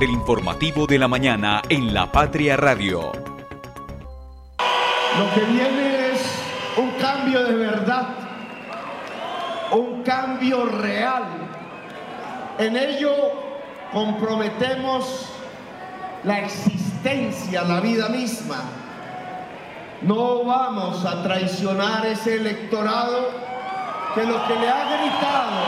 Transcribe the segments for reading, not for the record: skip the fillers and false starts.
del informativo de la mañana en La Patria Radio. Lo que viene es un cambio de verdad, un cambio real. En ello comprometemos la existencia, la vida misma. No vamos a traicionar ese electorado que lo que le ha gritado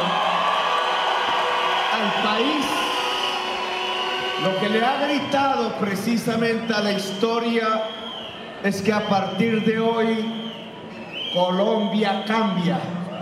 al país, lo que le ha gritado precisamente a la historia es que a partir de hoy Colombia cambia.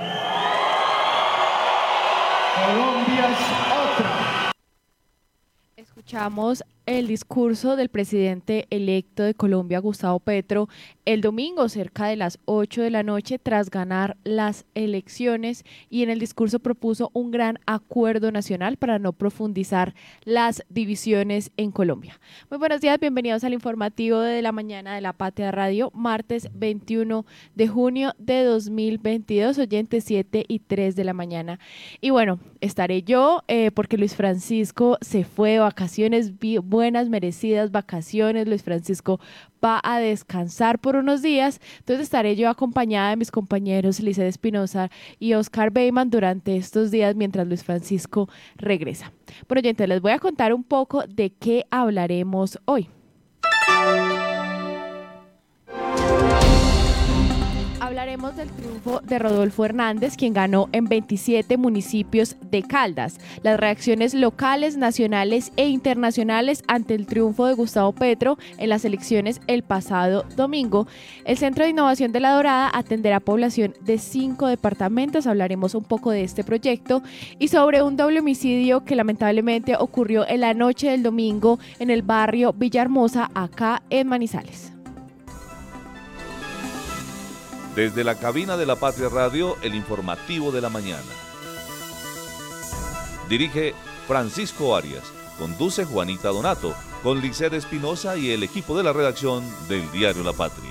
Colombia es otra. Escuchamos el discurso del presidente electo de Colombia, Gustavo Petro, el domingo cerca de las 8 de la noche tras ganar las elecciones, y en el discurso propuso un gran acuerdo nacional para no profundizar las divisiones en Colombia. Muy buenos días, bienvenidos al informativo de la mañana de La Patria Radio, martes 21 de junio de 2022, oyentes 7:03 de la mañana. Y bueno, estaré yo porque Luis Francisco se fue de vacaciones, buenas merecidas vacaciones. Luis Francisco va a descansar por unos días, entonces estaré yo acompañada de mis compañeros Licedes Espinosa y Oscar Beyman durante estos días mientras Luis Francisco regresa. Bueno, gente, les voy a contar un poco de qué hablaremos hoy. Hablaremos del triunfo de Rodolfo Hernández, quien ganó en 27 municipios de Caldas. Las reacciones locales, nacionales e internacionales ante el triunfo de Gustavo Petro en las elecciones el pasado domingo. El Centro de Innovación de La Dorada atenderá población de 5 departamentos. Hablaremos un poco de este proyecto y sobre un doble homicidio que lamentablemente ocurrió en la noche del domingo en el barrio Villahermosa, acá en Manizales. Desde la cabina de La Patria Radio, el informativo de la mañana. Dirige Francisco Arias, conduce Juanita Donato, con Licedes Espinosa y el equipo de la redacción del diario La Patria.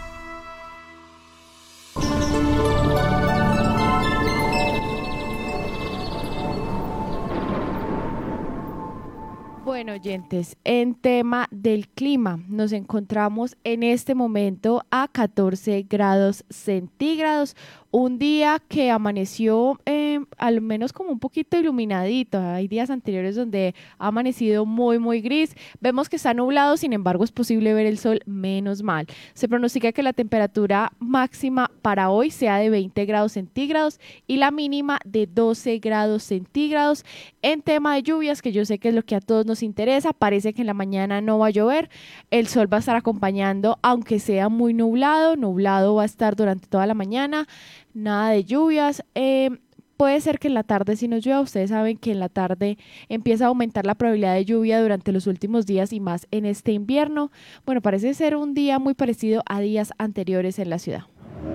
Bueno, oyentes, en tema del clima, nos encontramos en este momento a 14 grados centígrados, un día que amaneció al menos como un poquito iluminadito. Hay días anteriores donde ha amanecido muy gris. Vemos que está nublado, sin embargo es posible ver el sol, menos mal. Se pronostica que la temperatura máxima para hoy sea de 20 grados centígrados y la mínima de 12 grados centígrados. En tema de lluvias, que yo sé que es lo que a todos nos interesa, parece que en la mañana no va a llover, el sol va a estar acompañando, aunque sea muy nublado va a estar durante toda la mañana, nada de lluvias. Puede ser que en la tarde sí nos llueva. Ustedes saben que en la tarde empieza a aumentar la probabilidad de lluvia durante los últimos días y más en este invierno. Bueno, parece ser un día muy parecido a días anteriores en la ciudad.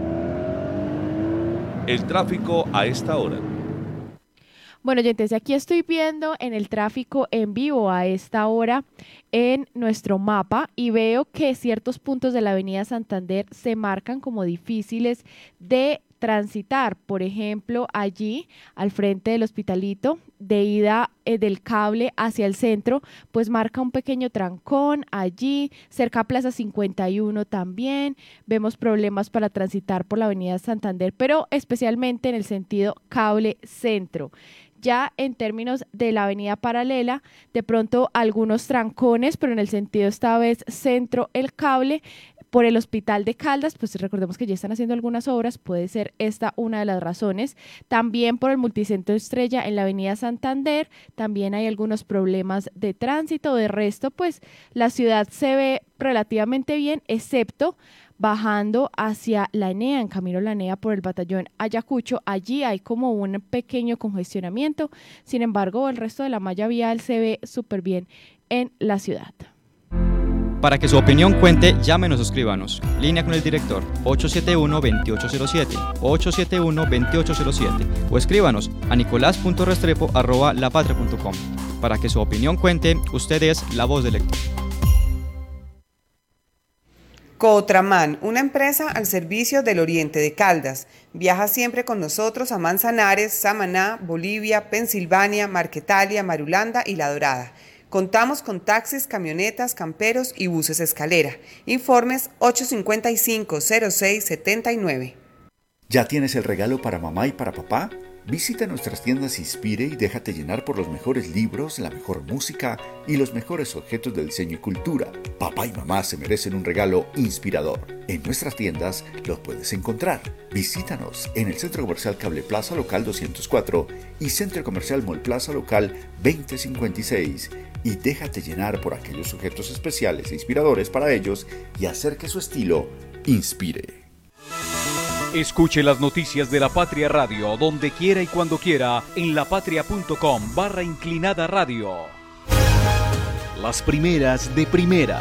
El tráfico a esta hora. Bueno, oyentes, aquí estoy viendo en el tráfico en vivo a esta hora en nuestro mapa y veo que ciertos puntos de la avenida Santander se marcan como difíciles de transitar. Por ejemplo, allí al frente del Hospitalito, de ida del Cable hacia el centro, pues marca un pequeño trancón. Allí cerca a Plaza 51 también vemos problemas para transitar por la avenida Santander, pero especialmente en el sentido Cable Centro. Ya en términos de la avenida Paralela, de pronto algunos trancones, pero en el sentido esta vez Centro El Cable, por el Hospital de Caldas, pues recordemos que ya están haciendo algunas obras, puede ser esta una de las razones. También por el Multicentro Estrella en la avenida Santander, también hay algunos problemas de tránsito. De resto, pues la ciudad se ve relativamente bien, excepto bajando hacia La Enea, en camino a La Enea por el batallón Ayacucho. Allí hay como un pequeño congestionamiento, sin embargo el resto de la malla vial se ve súper bien en la ciudad. Para que su opinión cuente, llámenos o escríbanos. Línea con el director 871-2807, 871-2807 o escríbanos a nicolás.restrepo@lapatria.com. Para que su opinión cuente, usted es la voz del lector. Cotraman, una empresa al servicio del oriente de Caldas. Viaja siempre con nosotros a Manzanares, Samaná, Bolivia, Pensilvania, Marquetalia, Marulanda y La Dorada. Contamos con taxis, camionetas, camperos y buses escalera. Informes 855-0679. ¿Ya tienes el regalo para mamá y para papá? Visita nuestras tiendas Inspire y déjate llenar por los mejores libros, la mejor música y los mejores objetos de diseño y cultura. Papá y mamá se merecen un regalo inspirador. En nuestras tiendas los puedes encontrar. Visítanos en el Centro Comercial Cable Plaza Local 204 y Centro Comercial Mall Plaza Local 2056 y déjate llenar por aquellos objetos especiales e inspiradores para ellos y hacer que su estilo inspire. Escuche las noticias de La Patria Radio donde quiera y cuando quiera en lapatria.com/inclinada radio. Las primeras de primera.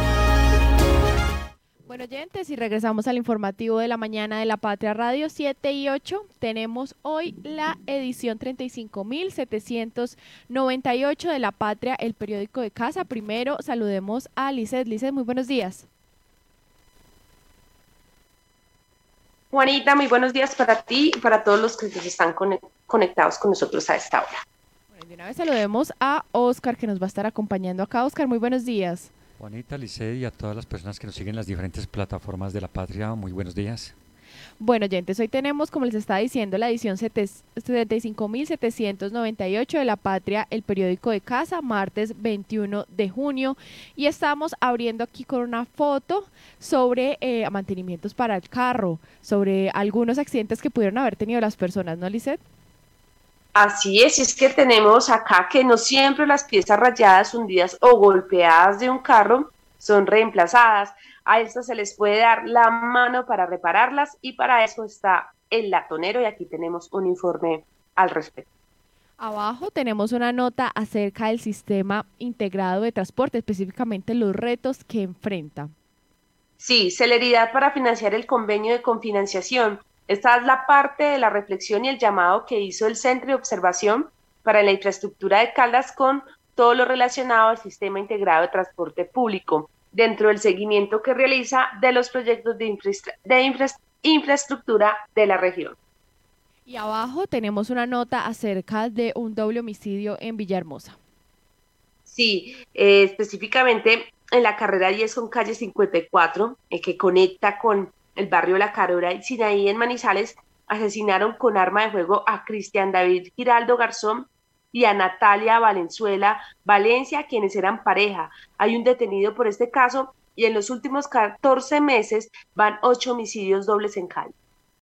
Bueno, oyentes, y regresamos al informativo de la mañana de La Patria Radio 7 y 8. Tenemos hoy la edición 35.798 de La Patria, el periódico de casa. Primero saludemos a Lizeth. Lizeth, muy buenos días. Juanita, muy buenos días para ti y para todos los que están conectados con nosotros a esta hora. Bueno, de una vez saludemos a Oscar, que nos va a estar acompañando acá. Oscar, muy buenos días. Juanita, Licey y a todas las personas que nos siguen en las diferentes plataformas de La Patria, muy buenos días. Bueno, oyentes, hoy tenemos, como les estaba diciendo, la edición 75.798 de La Patria, el periódico de casa, martes 21 de junio. Y estamos abriendo aquí con una foto sobre mantenimientos para el carro, sobre algunos accidentes que pudieron haber tenido las personas, ¿no, Lizeth? Así es que tenemos acá que no siempre las piezas rayadas, hundidas o golpeadas de un carro son reemplazadas. A estas se les puede dar la mano para repararlas y para eso está el latonero y aquí tenemos un informe al respecto. Abajo tenemos una nota acerca del sistema integrado de transporte, específicamente los retos que enfrenta. Sí, celeridad para financiar el convenio de confinanciación. Esta es la parte de la reflexión y el llamado que hizo el Centro de Observación para la Infraestructura de Caldas con todo lo relacionado al sistema integrado de transporte público, dentro del seguimiento que realiza de los proyectos de infraestructura de la región. Y abajo tenemos una nota acerca de un doble homicidio en Villahermosa. Sí, específicamente en la carrera 10 con calle 54, que conecta con el barrio La Carora y Sinaí en Manizales, asesinaron con arma de fuego a Cristian David Giraldo Garzón y a Natalia Valenzuela Valencia, quienes eran pareja. Hay un detenido por este caso y en los últimos 14 meses van 8 homicidios dobles en Cali.